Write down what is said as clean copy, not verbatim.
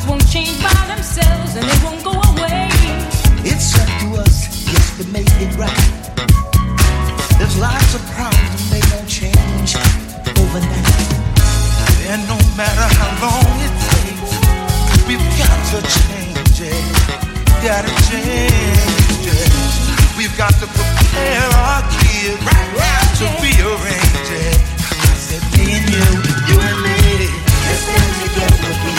won't change by themselves and they won't go away. It's up to us, yes, to make it right. There's lots of problems and they won't change overnight. And no matter how long it takes, we've got to change it. Gotta change it. We've got to prepare our kids to rearrange it. I said me and you and me, let's stand together.